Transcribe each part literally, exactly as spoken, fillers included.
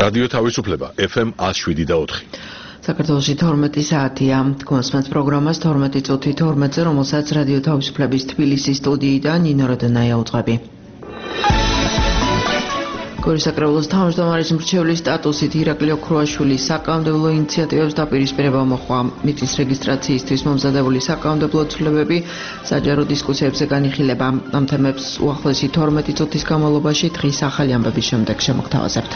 რადიო თავისუფლება ეფ ემ one oh seven და four. საქართველოში თორმეტი საათია. გონსმენთ პროგრამას თორმეტი წუთი თორმეტზე, რომელსაც რადიო თავისუფლების თბილისის სტუდიიდან ნინო როდონაია უძღვები. გორის საკრებულოს თავმჯდომარის მრჩევლის სტატუსით ირაკლი ოქრუაშვილი საკანონმდებლო ინიციატივებს დაპირისპირება მოჰყვა. მიწის რეგისტრაციისთვის მომზადებული საკანონმდებლო ცვლილებები საჯარო დისკუსიებზე განიხილება. ამ თემებს უახლოესი თორმეტი წუთის განმავლობაში დღის ახალი ამბების შემდეგ შემოგთავაზებთ.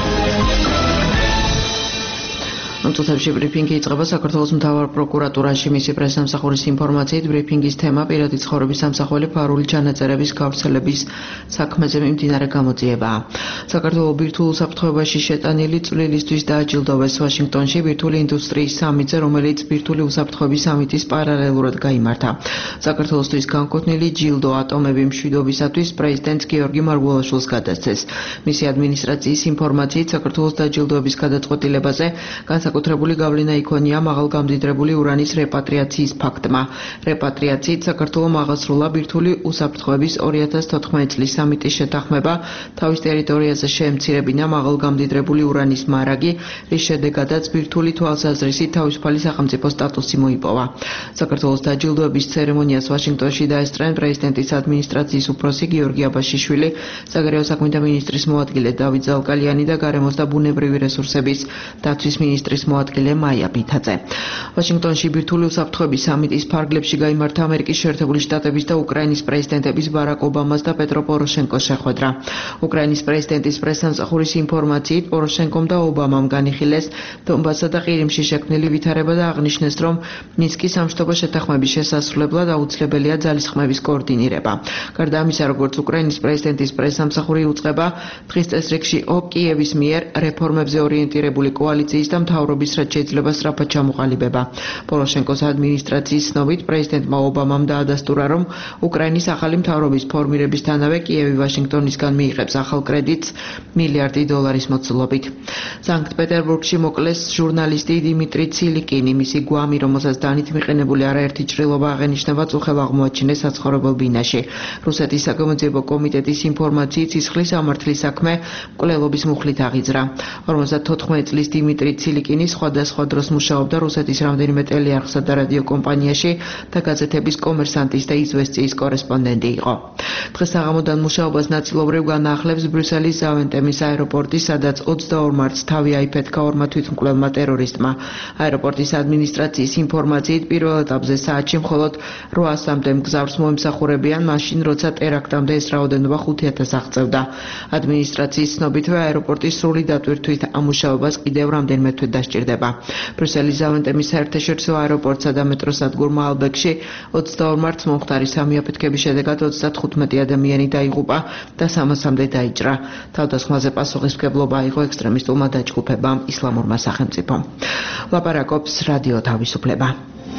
ამ წუთებში ბრიფინგი იწყება საქართველოს მთავარ პროკურატურაში. მისი პრესსამსახურის ინფორმაციით, ბრიფინგის თემა პირადი ცხოვრების სამსახველი ფარული ჩანაწერების გავრცელების საქმეზე მიმდინარე გამოძიებაა. საქართველოს ბირთვულ უსაფრთხოებაში შეტანილი წვლილისთვის დააჯილდოვეს ვაშინგტონში ბირთვული ინდუსტრიის სამიტზე, რომელიც ბირთვული უსაფრთხოების სამიტის პარალელურად გაიმართა. საქართველოსთვის განკუთვნილი ჯილდო ატომები მშვიდობისათვის პრეზიდენტ გიორგი მარგველაშვილს გადასცეს. მისი ადმინისტრაციის ინფორმაციით, საქართველოს დაჯილდოების გადაწყვეტილებაზე განსაკუთრებული გავლენა იქონია მაღალგამდიდრებული ურანის რეპატრიაციის ფაქტმა. რეპატრიაციით საქართველომ აღასრულა ბირთვული უსაფრთხოების ორი ათას თოთხმეტი წლის სამიტის შეთანხმება თავის ტერიტორიაზე შეემცირებინა მაღალგამდიდრებული ურანის მარაგი, რის შედეგადაც ბირთვული თვალსაზრისით თავისუფალი სახელმწიფო სტატუსი მოიპოვა. საქართველოს დაჯილდოების ცერემონიას ვაშინგტონში დაესწრნენ პრეზიდენტის ადმინისტრაციის უფროსი გიორგი აბაშიშვილი, საგარეო საქმეთა მინისტრის მოადგილე დავით ზალკალიანი და გარემოს და ბუნებრივი რესურსების დაცვის მინისტრის მოადგილე მაია ბითაძე. ვაშინგტონში ბირთვული უსაფრთხოების სამიტის ფარგლებში გაიმართა ამერიკის შეერთებული შტატების და უკრაინის პრეზიდენტების ბარაკ ობამას და პეტრო პოროშენკოს შეხვედრა. უკრაინის პრეზიდენტის პრესსამსახურის ინფორმაციით, პოროშენკომ და ობამამ განიხილეს დონბასსა და ყირიმში შექმნილი ვითარება და აღნიშნეს, რომ მინსკის სამშვიდობო შეთანხმების შესასრულებლად აუცილებელია ძალისხმევის კოორდინირება. გარდა ამისა, როგორც უკრაინის პრეზიდენტის პრესსამსახური უწყება დღის წესრიგში კიევის მიერ რეფორმებზე ორიენტირებული კოალიციის და მთავრობის რაც შეიძლება სწრაფად ჩამოყალიბება. პოროშენკოს ადმინისტრაციის ცნობით, პრეზიდენტმა ობამამ დაადასტურა, რომ უკრაინის ახალი მთავრობის ფორმირებისთანავე კიევი ვაშინგტონისგან მიიღებს ახალ კრედიტს მილიარდი დოლარის მოცულობით. სანქტ-პეტერბურგში მოკლეს ჟურნალისტი დიმიტრი ცილიკინი. მისი გვამი, რომელსაც დანით მიყენებული არაერთი ჭრილობა აღენიშნება, წუხელ აღმოაჩინეს საცხოვრებელ ბინაში. რუსეთის საგამოძიებო კომიტეტის ინფორმაციით, სისხლის სამართლის საქმე მკვლელობის მუხლით აღიძრა. ორმოცდათოთხმეტი წლის დიმიტრი ცილიკინი სხვადასხვა დროს მუშაობდა რუსეთის რამდენიმე ტელეარხსა და რადიო კომპანიაში და გაზეთების კომერსანტის და იზვესტიის კორესპონდენტი იყო. დღეს საღამოდან მუშაობას ნაწილობრივ განაახლებს ბრიუსელის ზავენტემის აეროპორტი, სადაც ოცდაორ მარტს თავი აიფეთქა ორმა თვითმკვლელმა ტერორისტმა. აეროპორტის ადმინისტრაციის ინფორმაციით, პირველ ეტაპზე საათში მხოლოდ რვასამდე მგზავრს მოემსახურებიან, მაშინ როცა ტერაქტამდე ეს რაოდენობა ხუთი ათას აღწევდა. ადმინისტრაციის ცნობითვე აეროპორტის სრული დატვირთვით ამ მუშაობას კიდევ რამდენიმე თვე დასჭირდება. ბრიუსელის ზავენტემის საერთაშორისო აეროპორტსა და მეტროს სადგურ მაალბეკში ოცდაორ მარტს მომხდარი სამი აფეთქების შედეგად ოცდათხუთმეტი ადამიანი დაიღუპა და სამასამდე დაიჭრა. თავდასხმაზე პასუხისმგებლობა აიღო ექსტრემისტულმა დაჯგუფებამ ისლამურმა სახელმწიფომ. ლაპარაკობს რადიო თავისუფლება.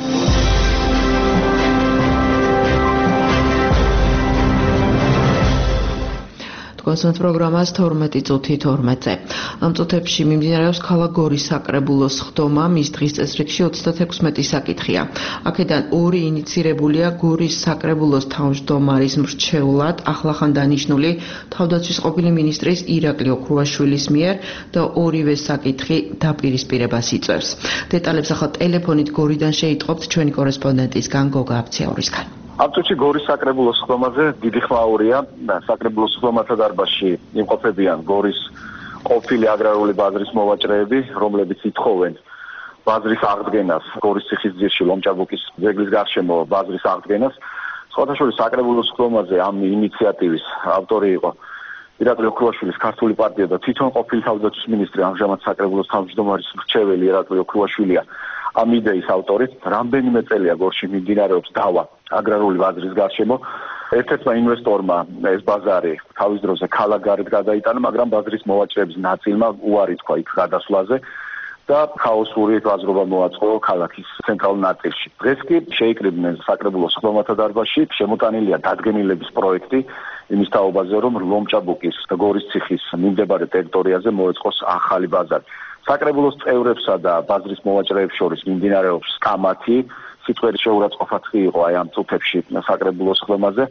გონსმენთ პროგრამას თორმეტი წუთი თორმეტზე. ამ წუთებში მიმდინარეობს ქალაქ გორის საკრებულოს ხდომა, მის დღის წესრიგში ოცდათექვსმეტი საკითხია. აქედან ორი ინიცირებულია გორის საკრებულოს თავმჯდომარის მრჩევლად ახლახან დანიშნული თავდაცვის ყოფილი მინისტრის ირაკლი ოქრუაშვილის მიერ და ორივე საკითხი დაპირისპირებას იწვევს. დეტალებს ახლა ტელეფონით გორიდან შეიტყობთ ჩვენი კორესპონდენტისგან გოგა აბციაურისგან. ამ წუთში გორის საკრებულოს ხდომაზე დიდი ხმაურია. საკრებულოს ხდომათა დარბაზში იმყოფებიან გორის ყოფილი აგრარული ბაზრის მოვაჭრეები, რომლებიც ითხოვენ ბაზრის აღდგენას, გორის ციხისძირში ლომჭაბუკის ძეგლის გარშემო ბაზრის აღდგენას. სხვათაშორის საკრებულოს ხდომაზე ამ ინიციატივის ავტორი იყო ირაკლი ოქრუაშვილის ქართული პარტია და თვითონ ყოფილი თავდაცვის მინისტრი, ამჟამად საკრებულოს თავმჯდომარის მრჩეველი ირაკლი ოქრუაშვილია. ამ იდეის ავტორი რამდენიმე წელია გორში მიმდინარეობს დავა აგრარული ბაზრის გარშემო. ერთ-ერთმა ინვესტორმა ეს ბაზარი თავის დროზე ქალაქგარეთ გადაიტანა, მაგრამ ბაზრის მოვაჭრეების ნაწილმა უარი თქვა იქ გადასვლაზე და ქაოსური ვაზრობა მოაწყო ქალაქის ცენტრალურ ნაწილში. დღეს კი შეიკრიბნენ საკრებულოს ხდომათა დარბაზში, შემოტანილია დადგენილების პროექტი იმის თაობაზე, რომ ლომჭაბუკის და გორის ციხის მიმდებარე ტერიტორიაზე მოეწყოს ახალი ბაზარი. საკრებულოს წევრებსა და ბაზრის მოვაჭრეებს შორის მიმდინარეობს კამათი, სიტყვის შეურაცხყოფა იყო აი ამ წუთებში საკრებულოს ხდომაზე.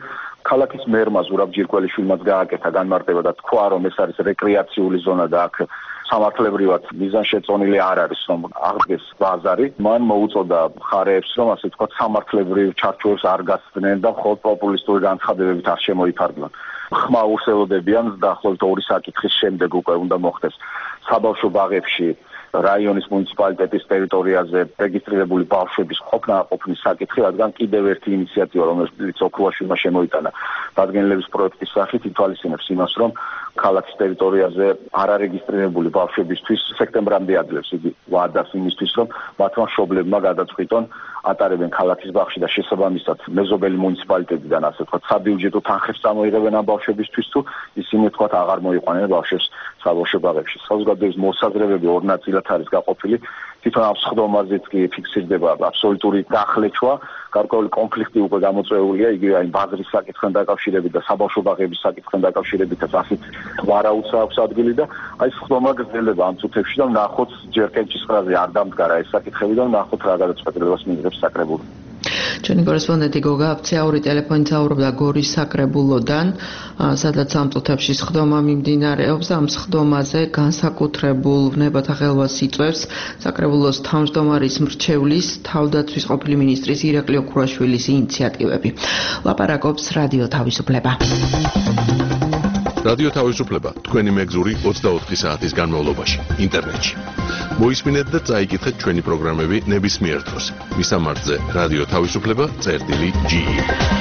ქალაქის მერმა ზურაბ ჯირკველიშვილმაც გააკეთა განმარტება და თქვა, რომ ეს არის რეკრეაციული ზონა და აქ სამართლებრივად მიზანშეწონილი არ არის, რომ აღდგეს ბაზარი. მან მოუწოდა მხარეებს, რომ ასე ვთქვათ, სამართლებრივ ჩარჩოებს არ გასცდნენ და მხოლოდ პოპულისტური განცხადებებით არ შემოიფარგლონ. ხმაურს ელოდებიან დაახლოებით ორი საკითხის შემდეგ უკვე უნდა მოხდეს საბავშვო ბაღებში რაიონის მუნიციპალიტეტის ტერიტორიაზე რეგისტრირებული ბავშვების ყოფნა-ყოფნის საკითხი, რადგან კიდევ ერთი ინიციატივა, რომელიც ოქრუაშვილმა შემოიტანა დადგენილების პროექტის სახით, ითვალისწინებს იმას, რომ ქალაქის ტერიტორიაზე არარეგისტრირებული ბავშვებისთვის სექტემბრამდე აძლევს იგი ვადას იმისთვის, რომ მათმა მშობლებმა გადაწყვიტონ ატარებენ ქალაქის ბაღში და შესაბამისად მეზობელი მუნიციპალიტეტიდან ასე ვთქვათ საბიუჯეტო თანხებს წამოიღებენ ამ ბავშვებისთვის თუ ისინი ვთქვათ აღარ მოიყვანენ ბავშვებს საბავშვო ბაღებში. საზოგადოების მოსაზრებები ორ ნაწილად არის გაყოფილი. თვითონ ამ სხდომაზეც კი ფიქსირდება აბსოლუტური გახლეჩვა, გარკვეული კონფლიქტი უკვე გამოწვეულია, იგივე აი ბაზრის საკითხთან დაკავშირებით და საბავშვო ბაღების საკითხთან დაკავშირებითაც ასეთ ვარაუდს აქვს ადგილი და აი სხდომა გრძელდება ამ წუთებში და ვნახოთ ჯერ კენჭისყრაზე არ დამდგარა ეს საკითხები და ვნახოთ რა გადაწყვეტილებას მიიღებს საკრებულო. ჩვენი კორესპონდენტი გოგა აფციაური ტელეფონით საუბრობდა გორის საკრებულოდან, სადაც ამ წუთებში სხდომა მიმდინარეობს. ამ სხდომაზე განსაკუთრებულ ვნებათა ხელვას იწვევს საკრებულოს თავმჯდომარის მრჩევლის, თავდაცვის ყოფილი მინისტრის ირაკლი ოქრუაშვილის ინიციატივები. ლაპარაკობს რადიო თავისუფლება. რადიო თავისუფლება თქვენი მეგზური ოცდაოთხი საათის განმავლობაში ინტერნეტში. მოისმინეთ და წაიკითხეთ ჩვენი პროგრამები ნებისმიერ დროს. მისამართზე რადიო თავისუფლება წერტილი ჯი ი.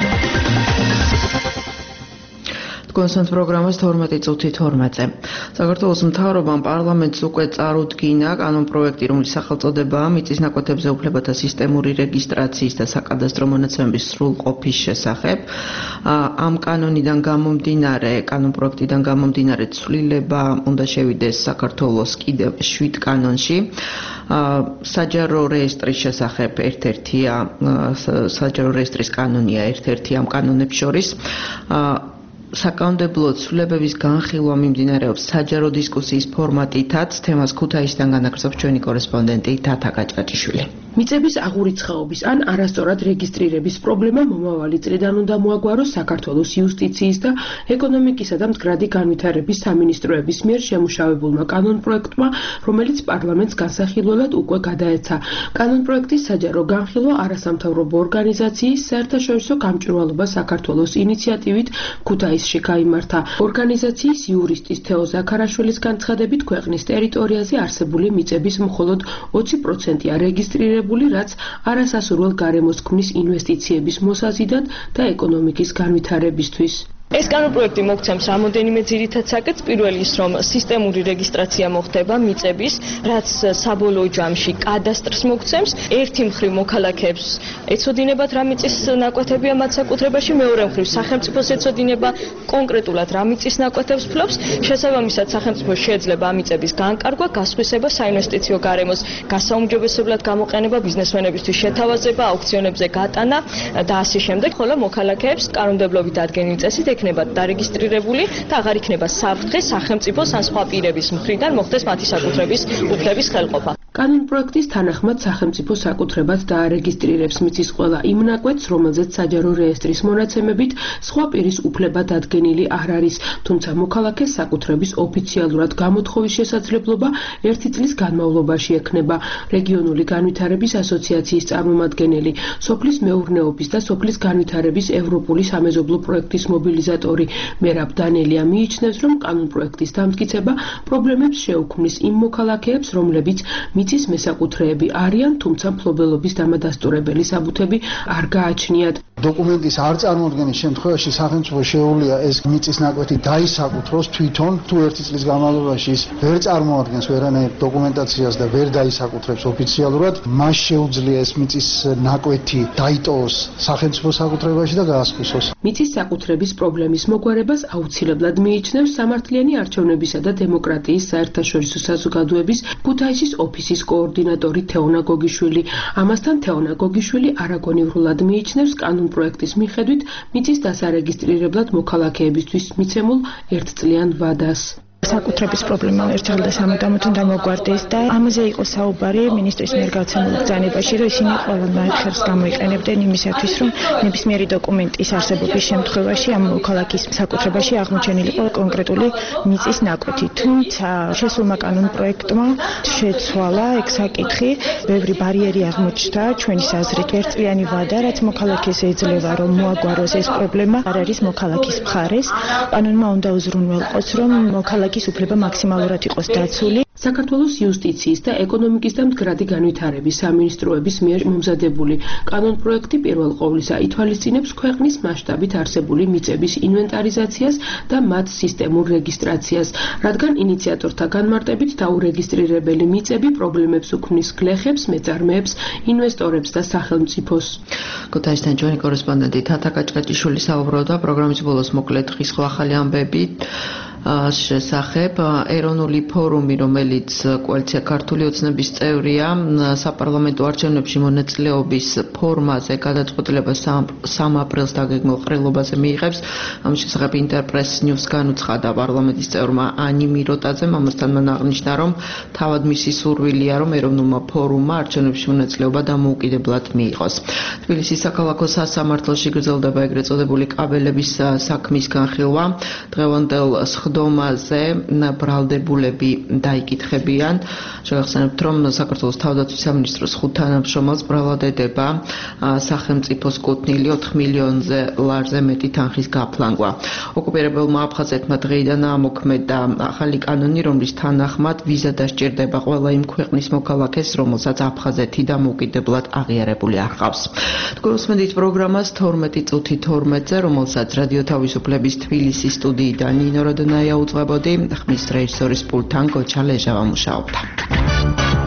კონსენს პროგრამას თორმეტი წუთი თორმეტზე. საქართველოს მთავრობამ პარლამენტს უკვე წარუდგინა კანონპროექტი, რომლის სახელწოდებაა მიწის ნაკვეთებზე უფლებათა სისტემური რეგისტრაციის და საკადასტრო მონაცემების სრულყოფის შესახებ. ამ კანონიდან გამომდინარე, კანონპროექტიდან გამომდინარე ცვლილება უნდა შევიდეს საქართველოს კიდევ შვიდ კანონში. საჯარო რეესტრის შესახებ ერთ-ერთია საჯარო რეესტრის კანონია ერთ-ერთი ამ კანონებს შორის. საკანონმდებლო ცვლილებების განხილვა მიმდინარეობს საჯარო დისკუსიის ფორმატითაც. თემას ქუთაისიდან განაგრძობს ჩვენი კორესპონდენტი თათა გაჭაჭიშვილი. მიწების აღურიცხაობის ან არასწორად რეგისტრირების პრობლემა მომავალი წლიდან უნდა მოაგვაროს საქართველოს იუსტიციის და ეკონომიკისა და მდგრადი განვითარების სამინისტროების მიერ შემუშავებულმა კანონპროექტმა, რომელიც პარლამენტს განსახილველად უკვე გადაეცა. კანონპროექტის საჯარო განხილვა არასამთავრობო ორგანიზაციის საერთაშორისო გამჭვირვალობა საქართველოს ინიციატივით ქუთაისში გაიმართა. ორგანიზაციის იურისტის თეო ზაქარაშვილის განცხადებით, ქვეყნის ტერიტორიაზე არსებული მიწების მხოლოდ ოცი პროცენტია რეგისტრირებული, რაც არასასურველ გარემოს ქმნის ინვესტიციების მოსაზიდად და ეკონომიკის განვითარებისთვის. ეს კანონპროექტი მოგცემს რამოდენიმე ძირითად საკითხს. პირველი ის, რომ სისტემური რეგისტრაცია მოხდება მიწების, რაც საბოლოო ჯამში კადასტრს მოგცემს. ერთი მხრივ მოქალაქეებს ეცოდინებათ რა მიწის ნაკვეთებია მათ საკუთრებაში, მეორე მხრივ სახელმწიფოს ეცოდინება კონკრეტულად რა მიწის ნაკვეთებს ფლობს. შესაბამისად, სახელმწიფო შეიძლება ამ მიწების განკარგვა, გასხვისება, საინვესტიციო გარემოს გასაუმჯობესებლად გამოყენება, ბიზნესმენებისთვის შეთავაზება, აუქციონებზე გატანა და ასე შემდეგ. ხოლო მოქალაქეებს კანონმდებლობით დადგენილი წესით ექნებათ დარეგისტრირებული და აღარ იქნება საფრთხე სახელმწიფოს ან სხვა პირების მხრიდან მოხდეს მათი საკუთრების უფლების ხელყოფა. კანონპროექტის თანახმად სახელმწიფო საკუთრებად დაარეგისტრირებს მიწის ყველა იმ ნაკვეთს, რომელზეც საჯარო რეესტრის მონაცემებით სხვა პირის უფლება დადგენილი არ არის, თუმცა მოქალაქეს საკუთრების ოფიციალურად გამოთხოვის შესაძლებლობა ერთი წლის განმავლობაში ექნება. რეგიონული განვითარების ასოციაციის წარმომადგენელი, სოფლის მეურნეობის და სოფლის განვითარების ევროპული სამეზობლო პროექტის მობილიზატორი მერაბ დანელია მიიჩნევს, რომ კანონპროექტის დამტკიცება პრობლემებს შეუქმნის იმ მოქალაქეებს, რომლებიც მიწის მესაკუთრეები არიან, თუმცა მფლობელობის დამადასტურებელი საბუთები არ გააჩნიათ. დოკუმენტის არ წარმოადგენის შემთხვევაში სახელმწიფო შეუძლია ეს მიწის ნაკვეთი დაისაკუთროს თვითონ, თუ ერთი წლის განმავლობაში ის ვერ წარმოადგენს ვერანაირ დოკუმენტაციას და ვერ დაისაკუთრებს ოფიციალურად, მას შეუძლია ეს მიწის ნაკვეთი დაიტოვოს სახელმწიფო საკუთრებაში და გაასხვისოს. მიწის საკუთრების პრობლემის მოგვარებას აუცილებლად მიიჩნევს სამართლიანი არჩევნებისა და დემოკრატიის საერთაშორისო საზოგადოების ქუთაისის ოფისის კოორდინატორი თეონა გოგიშვილი. ამასთან თეონა გოგიშვილი არაგონივრულად მიიჩნევს კანონპროექტის მიხედვით მიწის დასარეგისტრირებლად მოქალაქეებისთვის მიცემულ ერთწლიან ვადას. საკუთრების პრობლემა ერთხელ და სამუდამოდ უნდა მოგვარდეს და ამაზე იყო საუბარი მინისტრის მიერ გავცემულ ბრძანებაში, რომ ისინი ყველანაირ ხერხს გამოიყენებდნენ იმისათვის, რომ ნებისმიერი დოკუმენტის არსებობის შემთხვევაში ამ მოქალაქის საკუთრებაში აღმოჩენილიყო კონკრეტული მიწის ნაკვეთი. თუმცა შესულმა კანონ პროექტმა შეცვალა ეგ საკითხი, ბევრი ბარიერი აღმოჩნდა ჩვენი აზრით. ერთწლიანი ვადა, რაც მოქალაქეს ეძლევა, რომ მოაგვაროს ეს პრობლემა, არ არის მოქალაქის მხარეს. კანონმა უნდა უზრუნველყოს, რომ მოქალაქის უფლება მაქსიმალურად იყოს დაცული. საქართველოს იუსტიციის და ეკონომიკის და მდგრადი განვითარების სამინისტროების მიერ მომზადებული კანონპროექტი პირველ ყოვლისა ითვალისწინებს ქვეყნის მასშტაბით არსებული მიწების ინვენტარიზაციას და მათ სისტემურ რეგისტრაციას, რადგან ინიციატორთა განმარტებით დაურეგისტრირებელი მიწები პრობლემებს უქმნის გლეხებს, მეწარმეებს, ინვესტორებს და სახელმწიფოს. ქუთაისთან ჩვენი კორესპონდენტი თათა კაჭკაჭიშვილი საუბრობდა პროგრამის ბოლოს მოკლედ ხისხვა ახალი ამბები შესახებ. ეროვნული ფორუმი, რომელიც კოალიცია ქართული ოცნების წევრია, საპარლამენტო არჩევნებში მონაწილეობის ფორმაზე გადაწყვეტილებას სამ აპრილს დაგეგმილ ყრილობაზე მიიღებს. ამის შესახებ ინტერპრეს ნიუს განუცხადა პარლამენტის წევრმა ანი მიროტაძემ. ამასთან მან აღნიშნა, რომ თავად მისი სურვილია, რომ ეროვნულმა ფორუმმა არჩევნებში მონაწილეობა დამოუკიდებლად მიიღოს. თბილისის საქალაქო სასამართლოში გრძელდება ეგრეთ წოდებული კაბელების საქმის განხილვა. დღევანდელ ხდომაზე ბრალდებულები დაიკითხებიან. შეგახსენებთ, რომ საქართველოს თავდაცვის სამინისტროს ხუთ თანამშრომელს ბრალად ედება სახელმწიფოს კუთვნილი ოთხ მილიონზე ლარზე მეტი თანხის გაფლანგვა. ოკუპირებელმა აფხაზეთმა დღეიდან ამოქმედა ახალი კანონი, რომლის თანახმად ვიზა დასჭირდება ყველა იმ ქვეყნის მოქალაქეს, რომელსაც აფხაზეთი დამოუკიდებლად აღიარებული არ ჰყავს. გულისხმობთ პროგრამას თორმეტი წუთი თორმეტზე, რომელსაც რადიო თავისუფლების თბილისის სტუდიიდან ნინო როდონაია უძღვებოდი, ხმის რეჟისორის პულტთან გოჩა ლეჟავა მუშაობდა.